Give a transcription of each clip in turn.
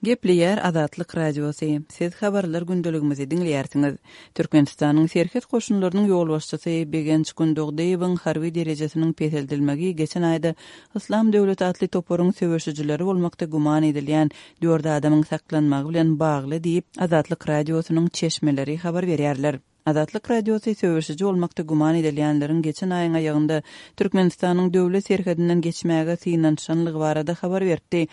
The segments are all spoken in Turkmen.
Gepliyer Azatlyk Radiosu. Siz habarlar gündeligimizi dinleýärsiňiz. Türkmenistanyň serket goşunlarynyň ýol başçysy Begenç Gündogdeýewiň harby derejesiniň peşeldilmegi geçen aýda Islam döwleti atly toporuň söwüşçüleri bolmakda guman edilýän 4 adamyň saklanmagy bilen bagly diýip Azatlyk Radiosynyň çeşmeleri habar berýärler. Azatlyk Radiosu söwüşçü bolmakda guman edilýänleriň geçen aýyň aýagynda Türkmenistanyň döwlet serhedinden geçmäge synanşanlygy barada habar berdi.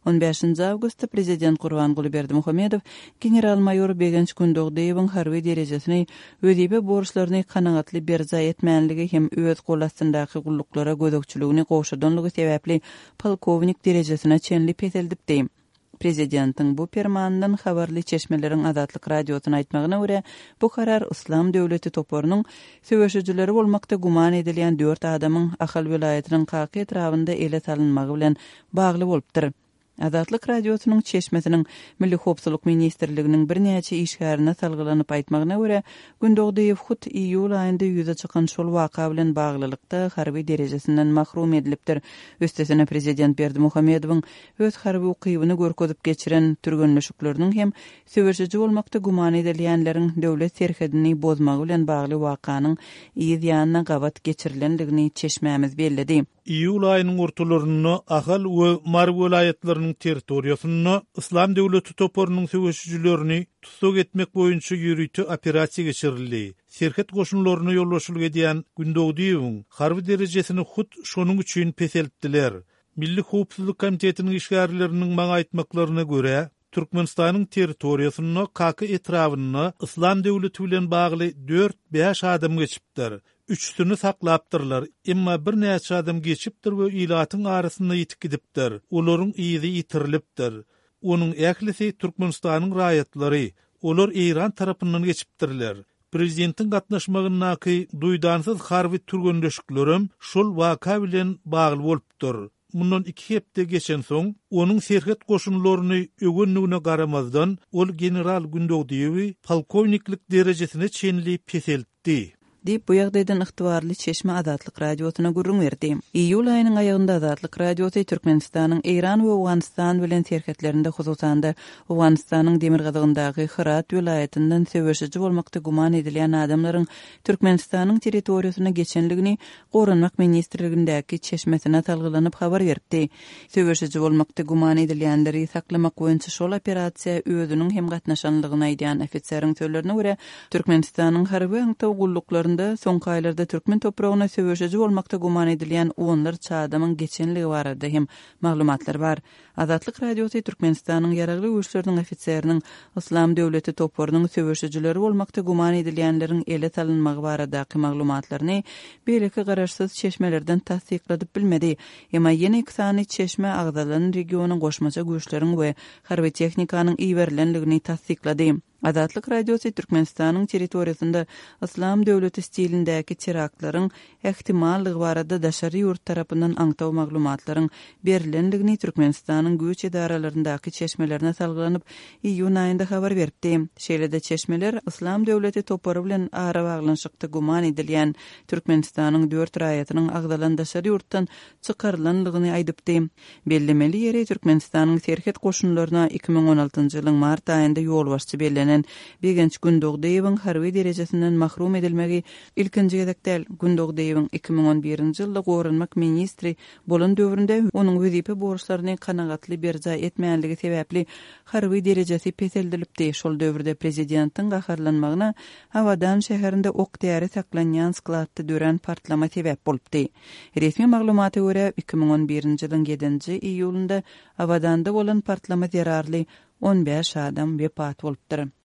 15 awgustda Prezident Gurbanguly Berdimuhammedow general-mayor Begenç Gündogdeýewiň harby derejesini ödübe borçlaryny kanagatly berza etmänligi hem öz gol astyndaky gulluklara gödökçüligini goşudanlygy sebäpli polkownik derejesine çenli peşeldipdi. Prezidentiň bu permanyndan habarly çeşmeleriň Azatlyk Radiosyna aýtmagyna görä, bu karar Islam döwleti toporunyň söwüşçüleri bolmakda guman edilýän 4 adamyň Ahal vilayatynyň Kaky etrafynda ele salynmagy bilen bagly bolupdyr. Azatlyk Radiosynyň çeşmesiniň Milli Howpsuzlyk Ministrliginiň bir näçe işgärine salgylanyp aýtmagyna görä, Gündogdeýew hut iýul aýynda ýüze çykan şol waka bilen baglylykda harby derejesinden mahrum edilipdir. Üstesine Prezident Berdimuhammedowyň öz harby ukybyny görkezip geçiren türgenleşikleriniň hem söwüşçü bolmakda guman edilýänleriň döwlet serhedini bozmagy bilen bagly wakanyň ýa-da gabat geçirilendigini çeşmämiz belledi. İyul ayının ortalarını Ahal ve Mar vilayetlerinin territoriýasyny Islam döwleti toporunun söwüşçülerini tutsuk etmek boyunça ýürüýti operasiýa geçirildi. Serket goşunlaryny ýolbaşçylyk edýän Gündogdeýewiň harby derejesini hut şonuň üçin peşeldipdiler. Milli Howpsuzlyk Komitetiniň işgärleriniň maňa aýtmaklaryna görä, Türkmenistanyň territoriýasyny Kaky etrafyny Islam döwleti bilen bagly 4-5 adam geçipdir. Üçsünü saklapdyrlar. Emma bir näçe adam geçipdir we ilatyň arasyna ýetip gidipdir. Olaryň iýizi ýitirilipdir. Onuň ählisi Türkmenistanyň raýatlary. Olar İran tarapyndan geçipdirler. Prezidentiň gatnaşmagynaky duýdansyz harby türgenleşiklerim şol waka bilen bagly bolupdyr. Mundan 2 hepde geçen soň onuň serhet goşunlaryny ögenligine garamazdan ol general Gündogdeýewi polkowniklik derejesine çenli peşeldipdi. Dip bu ýagdaýdan ygtybarly çeşme Azatlyk Radiosyna gurrun berdi. Iýul aýynyň aýagynda Azatlyk Radiosy Türkmenistanyň Iran we Awganistan bilen serhetlerinde hususanda Awganistanyň Demirgazagyndaky Herat vilayatynyň söwüşçü bolmakda guman edilýän adamlaryň Türkmenistanyň territoriýasyna geçenligini Gorunmak Ministrligindäki çeşmesine talgylanyp habar berdi. Söwüşçü bolmakda guman edilýänleri saklamak boýunça şol operasiýa özüniň hem gatnaşanlygyny aýdýan ofiseriň sözlerine görä, Türkmenistanyň harby aňtaw gulluklarynda soňky aýlarda türkmen topragyna söwüşçü bolmakda guman edilýän onlarça adamyň geçenligi barada hem maglumatlar bar. Azatlyk Radiosu Türkmenistanyň ýaragly güýçleriniň ofitseriniň Islam döwleti toporunyň söwüşçüleri bolmakda guman edilýänleriň ele salynmagy baradaky maglumatlaryny beýleki garaşsyz çeşmelerden tasdikladyp bilmedi. Emma ýene iksany çeşme agdalan regionyň goşmaça güýçleriň we harby tehnikanyň iýerilenligini tasdiklady. Azatlyk Radiosu Türkmenistanyň territoriýasynda Islam döwleti stilindäki teraktlaryň ähtimallygy barada daşary ýurt tarapyndan aňtaw maglumatlaryň berilendigini Türkmenistanyň güýç idaralaryndaky çeşmelerine salgylanyp iýun aýynda habar berdi. Şeýlede çeşmeler Islam döwleti toporu bilen ara baglanyşykda guman edilýän Türkmenistanyň 4 raýatynyň agdalan daşary ýurtdan çykarylanlygyny aýdypdy. Bellemeli ýeri Türkmenistanyň serhet goşunlaryna 2016-njy ýylyň mart aýynda ýol başçy bellenen Begenç Gündogdeýewiň harby deresesinden mahrum edilmegi ilkinji gedekdäl. Gündogdeýewiň 2011-nji ýylda Gorunmak ministri bolan döwründe onuň wezipä borçlaryny kanagatly berza etmänligi sebäpli harby derejesi peşeldilipdi. Şol döwürde prezidentiň gaharlanmagyna hawadan şäherinde ok däri saklanýan skladda dören partlama sebäp bolupdy. Resmi maglumata görä 2011-nji ýylyň 7-nji iýulynda hawadanda bolan partlama zerarly 15 adam wepat bolupdyr.